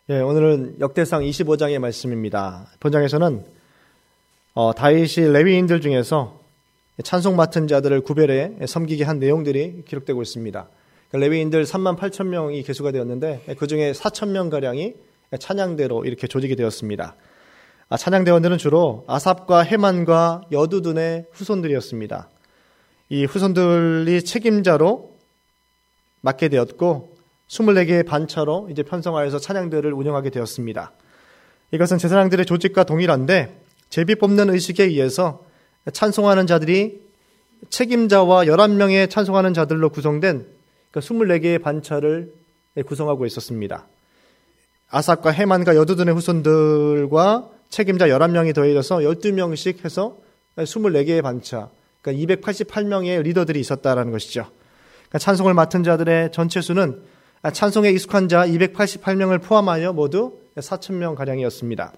오늘은 역대상 25장의 말씀입니다. 본장에서는 다윗이 레위인들 중에서 찬송 맡은 자들을 구별해 섬기게 한 내용들이 기록되고 있습니다. 레위인들 38,000명이 계수가 되었는데 그 중에 4,000명가량이 찬양대로 이렇게 조직이 되었습니다. 찬양대원들은 주로 아삽과 헤만과 여두둔의 후손들이었습니다. 이 후손들이 책임자로 맡게 되었고 24개의 반차로 이제 편성하여서 찬양대를 운영하게 되었습니다. 이것은 제사장들의 조직과 동일한데 제비 뽑는 의식에 의해서 찬송하는 자들이 책임자와 11명의 찬송하는 자들로 구성된 24개의 반차를 구성하고 있었습니다. 아삽과 헤만과 여두둔의 후손들과 책임자 11명이 더해져서 12명씩 해서 24개의 반차, 그러니까 288명의 리더들이 있었다는 것이죠. 그러니까 찬송을 맡은 자들의 전체 수는 찬송에 익숙한 자 288명을 포함하여 모두 4,000명가량이었습니다.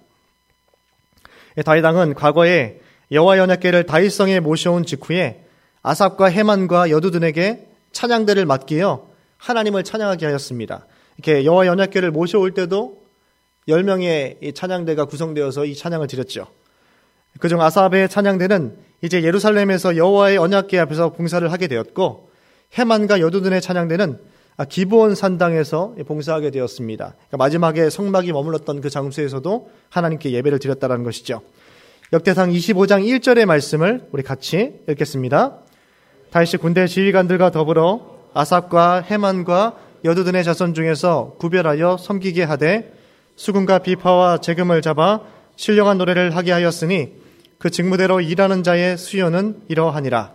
다윗 왕은 과거에 여호와의 언약궤를 다윗성에 모셔온 직후에 아삽과 헤만과 여두둔에게 찬양대를 맡기어 하나님을 찬양하게 하였습니다. 이렇게 여호와의 언약궤를 모셔올 때도 10명의 이 찬양대가 구성되어서 이 찬양을 드렸죠. 그중 아삽의 찬양대는 이제 예루살렘에서 여호와의 언약궤 앞에서 봉사를 하게 되었고, 헤만과 여두둔의 찬양대는 기브온 산당에서 봉사하게 되었습니다. 그러니까 마지막에 성막이 머물렀던 그 장소에서도 하나님께 예배를 드렸다는 것이죠. 역대상 25장 1절의 말씀을 우리 같이 읽겠습니다. 다윗이 군대 지휘관들과 더불어 아삽과 헤만과 여두둔의 자손 중에서 구별하여 섬기게 하되 수금과 비파와 재금을 잡아 신령한 노래를 하게 하였으니 그 직무대로 일하는 자의 수요는 이러하니라.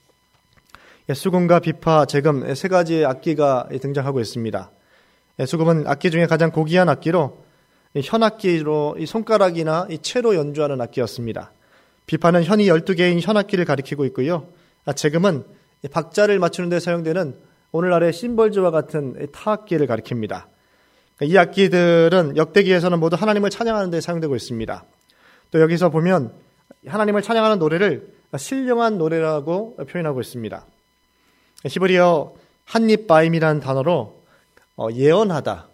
수금과 비파, 재금 세 가지의 악기가 등장하고 있습니다. 수금은 악기 중에 가장 고귀한 악기로 현악기로 손가락이나 채로 연주하는 악기였습니다. 비파는 현이 12개인 현악기를 가리키고 있고요. 재금은 박자를 맞추는 데 사용되는 오늘날의 심벌즈와 같은 타악기를 가리킵니다. 이 악기들은 역대기에서는 모두 하나님을 찬양하는 데 사용되고 있습니다. 또 여기서 보면 하나님을 찬양하는 노래를 신령한 노래라고 표현하고 있습니다. 히브리어 한립바임이라는 단어로 예언하다,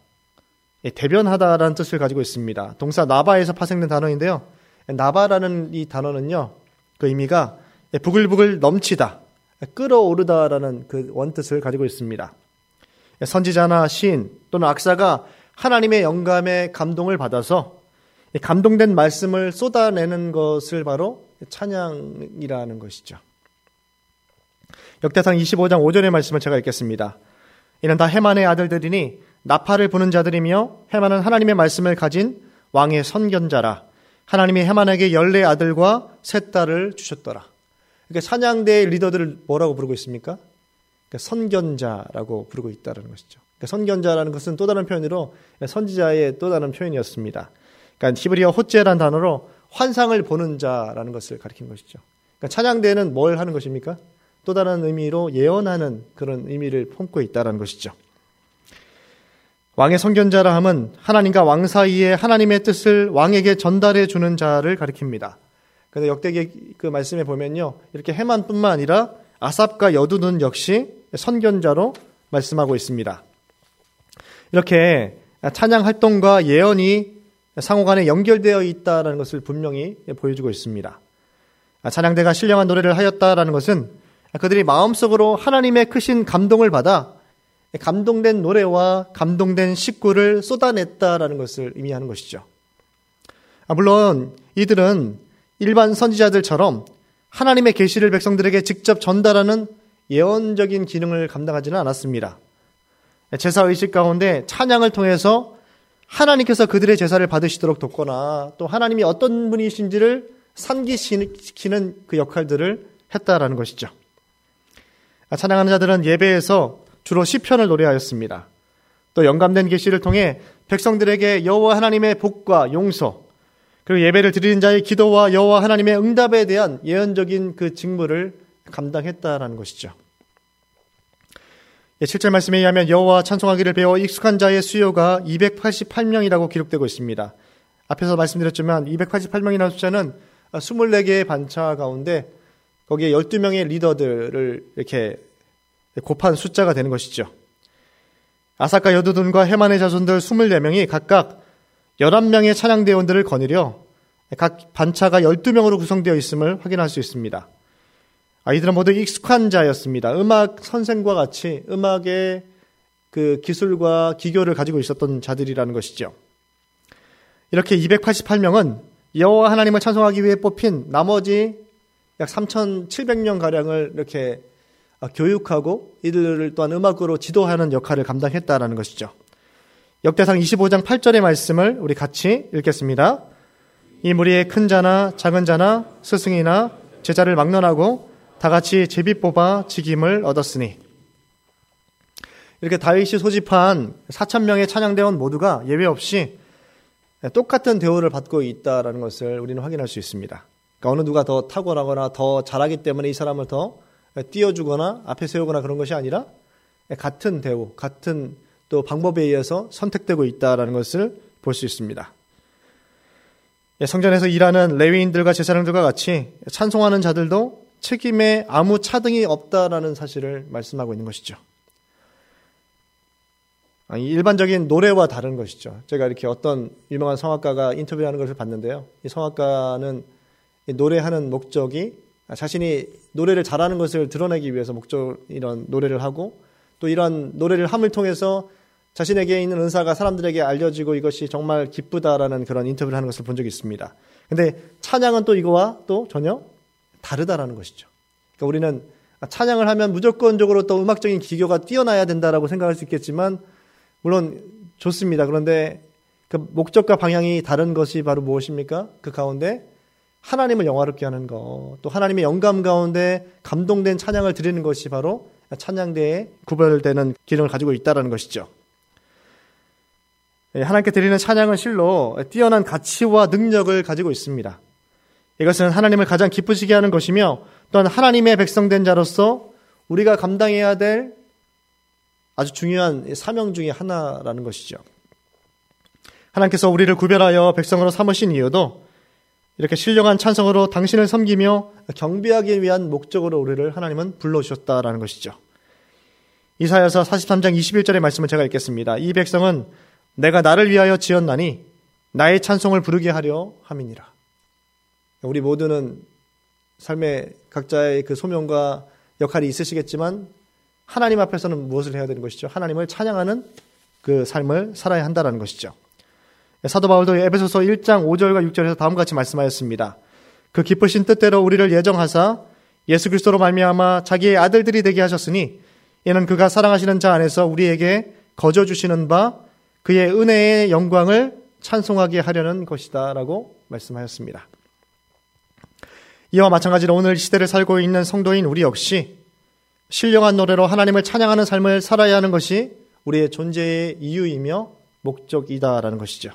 대변하다라는 뜻을 가지고 있습니다. 동사 나바에서 파생된 단어인데요. 나바라는 이 단어는요, 그 의미가 부글부글 넘치다, 끓어오르다라는 그 원뜻을 가지고 있습니다. 선지자나 시인 또는 악사가 하나님의 영감에 감동을 받아서 감동된 말씀을 쏟아내는 것을 바로 찬양이라는 것이죠. 역대상 25장 5절의 말씀을 제가 읽겠습니다. 이는 다 헤만의 아들들이니 나팔을 부는 자들이며 헤만은 하나님의 말씀을 가진 왕의 선견자라. 하나님이 헤만에게 14 아들과 3 딸을 주셨더라. 그러니까 찬양대의 리더들을 뭐라고 부르고 있습니까? 그러니까 선견자라고 부르고 있다는 것이죠. 그러니까 선견자라는 것은 또 다른 표현으로 선지자의 또 다른 표현이었습니다. 그러니까 히브리어 호제라는 단어로 환상을 보는 자라는 것을 가리키는 것이죠. 그러니까 찬양대는 뭘 하는 것입니까? 또 다른 의미로 예언하는 그런 의미를 품고 있다는 것이죠. 왕의 선견자라 함은 하나님과 왕 사이에 하나님의 뜻을 왕에게 전달해 주는 자를 가리킵니다. 그런데 역대기 그 말씀에 보면요, 이렇게 헤만뿐만 아니라 아삽과 여두둔 역시 선견자로 말씀하고 있습니다. 이렇게 찬양 활동과 예언이 상호간에 연결되어 있다는 것을 분명히 보여주고 있습니다. 찬양대가 신령한 노래를 하였다라는 것은 그들이 마음속으로 하나님의 크신 감동을 받아 감동된 노래와 감동된 식구를 쏟아냈다라는 것을 의미하는 것이죠. 물론 이들은 일반 선지자들처럼 하나님의 계시를 백성들에게 직접 전달하는 예언적인 기능을 감당하지는 않았습니다. 제사의식 가운데 찬양을 통해서 하나님께서 그들의 제사를 받으시도록 돕거나 또 하나님이 어떤 분이신지를 상기시키는 그 역할들을 했다라는 것이죠. 찬양하는 자들은 예배에서 주로 시편을 노래하였습니다. 또 영감된 계시를 통해 백성들에게 여호와 하나님의 복과 용서, 그리고 예배를 드리는 자의 기도와 여호와 하나님의 응답에 대한 예언적인 그 직무를 감당했다라는 것이죠. 7절 말씀에 의하면 여호와 찬송하기를 배워 익숙한 자의 수요가 288명이라고 기록되고 있습니다. 앞에서 말씀드렸지만 288명이라는 숫자는 24개의 반차 가운데 거기에 12명의 리더들을 이렇게 곱한 숫자가 되는 것이죠. 아삭과 여두둔과 헤만의 자손들 24명이 각각 11명의 찬양대원들을 거느려 각 반차가 12명으로 구성되어 있음을 확인할 수 있습니다. 이들은 모두 익숙한 자였습니다. 음악 선생과 같이 음악의 그 기술과 기교를 가지고 있었던 자들이라는 것이죠. 이렇게 288명은 여호와 하나님을 찬송하기 위해 뽑힌 나머지 약 3,700명 가량을 이렇게 교육하고 이들을 또한 음악으로 지도하는 역할을 감당했다라는 것이죠. 역대상 25장 8절의 말씀을 우리 같이 읽겠습니다. 이 무리의 큰 자나 작은 자나 스승이나 제자를 막론하고 다 같이 제비 뽑아 직임을 얻었으니. 이렇게 다윗이 소집한 4,000명의 찬양대원 모두가 예외 없이 똑같은 대우를 받고 있다는 것을 우리는 확인할 수 있습니다. 그러니까 어느 누가 더 탁월하거나 더 잘하기 때문에 이 사람을 더 띄워주거나 앞에 세우거나 그런 것이 아니라 같은 대우, 같은 또 방법에 의해서 선택되고 있다는 것을 볼 수 있습니다. 성전에서 일하는 레위인들과 제사장들과 같이 찬송하는 자들도 책임에 아무 차등이 없다라는 사실을 말씀하고 있는 것이죠. 일반적인 노래와 다른 것이죠. 제가 이렇게 어떤 유명한 성악가가 인터뷰하는 것을 봤는데요. 이 성악가는 노래하는 목적이 자신이 노래를 잘하는 것을 드러내기 위해서 이런 노래를 하고 또 이런 노래를 함을 통해서 자신에게 있는 은사가 사람들에게 알려지고 이것이 정말 기쁘다라는 그런 인터뷰를 하는 것을 본 적이 있습니다. 근데 찬양은 또 이거와 또 전혀 다르다라는 것이죠. 그러니까 우리는 찬양을 하면 무조건적으로 또 음악적인 기교가 뛰어나야 된다라고 생각할 수 있겠지만 물론 좋습니다. 그런데 그 목적과 방향이 다른 것이 바로 무엇입니까? 그 가운데 하나님을 영화롭게 하는 것, 또 하나님의 영감 가운데 감동된 찬양을 드리는 것이 바로 찬양대에 구별되는 기능을 가지고 있다는 것이죠. 하나님께 드리는 찬양은 실로 뛰어난 가치와 능력을 가지고 있습니다. 이것은 하나님을 가장 기쁘시게 하는 것이며 또한 하나님의 백성된 자로서 우리가 감당해야 될 아주 중요한 사명 중에 하나라는 것이죠. 하나님께서 우리를 구별하여 백성으로 삼으신 이유도 이렇게 신령한 찬성으로 당신을 섬기며 경배하기 위한 목적으로 우리를 하나님은 불러주셨다라는 것이죠. 이사야서 43장 21절의 말씀을 제가 읽겠습니다. 이 백성은 내가 나를 위하여 지었나니 나의 찬송을 부르게 하려 함이니라. 우리 모두는 삶의 각자의 그 소명과 역할이 있으시겠지만 하나님 앞에서는 무엇을 해야 되는 것이죠? 하나님을 찬양하는 그 삶을 살아야 한다는 것이죠. 사도 바울도 에베소서 1장 5절과 6절에서 다음과 같이 말씀하였습니다. 그 기쁘신 뜻대로 우리를 예정하사 예수 그리스도로 말미암아 자기의 아들들이 되게 하셨으니 이는 그가 사랑하시는 자 안에서 우리에게 거저 주시는 바 그의 은혜의 영광을 찬송하게 하려는 것이다 라고 말씀하였습니다. 이와 마찬가지로 오늘 시대를 살고 있는 성도인 우리 역시 신령한 노래로 하나님을 찬양하는 삶을 살아야 하는 것이 우리의 존재의 이유이며 목적이다라는 것이죠.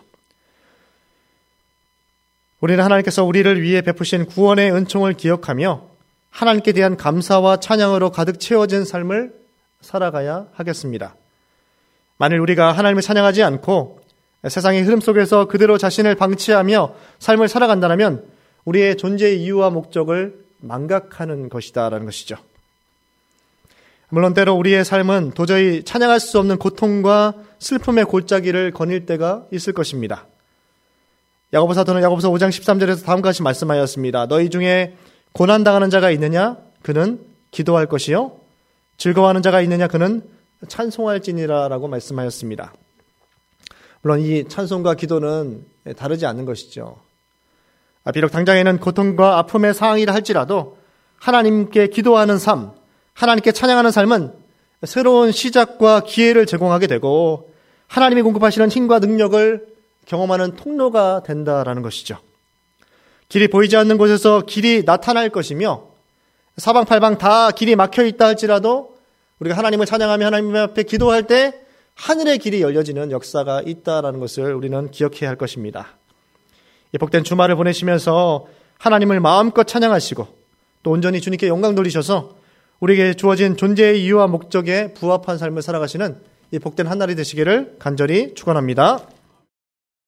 우리는 하나님께서 우리를 위해 베푸신 구원의 은총을 기억하며 하나님께 대한 감사와 찬양으로 가득 채워진 삶을 살아가야 하겠습니다. 만일 우리가 하나님을 찬양하지 않고 세상의 흐름 속에서 그대로 자신을 방치하며 삶을 살아간다면 우리의 존재의 이유와 목적을 망각하는 것이다라는 것이죠. 물론 때로 우리의 삶은 도저히 찬양할 수 없는 고통과 슬픔의 골짜기를 거닐 때가 있을 것입니다. 야고보 사도는 야고보서 5장 13절에서 다음과 같이 말씀하였습니다. 너희 중에 고난당하는 자가 있느냐? 그는 기도할 것이요. 즐거워하는 자가 있느냐? 그는 찬송할지니라 라고 말씀하였습니다. 물론 이 찬송과 기도는 다르지 않는 것이죠. 비록 당장에는 고통과 아픔의 상황이라 할지라도 하나님께 기도하는 삶, 하나님께 찬양하는 삶은 새로운 시작과 기회를 제공하게 되고 하나님이 공급하시는 힘과 능력을 경험하는 통로가 된다라는 것이죠. 길이 보이지 않는 곳에서 길이 나타날 것이며 사방팔방 다 길이 막혀 있다 할지라도 우리가 하나님을 찬양하며 하나님 앞에 기도할 때 하늘의 길이 열려지는 역사가 있다라는 것을 우리는 기억해야 할 것입니다. 이 복된 주말을 보내시면서 하나님을 마음껏 찬양하시고 또 온전히 주님께 영광 돌리셔서 우리에게 주어진 존재의 이유와 목적에 부합한 삶을 살아가시는 이 복된 한 날이 되시기를 간절히 축원합니다.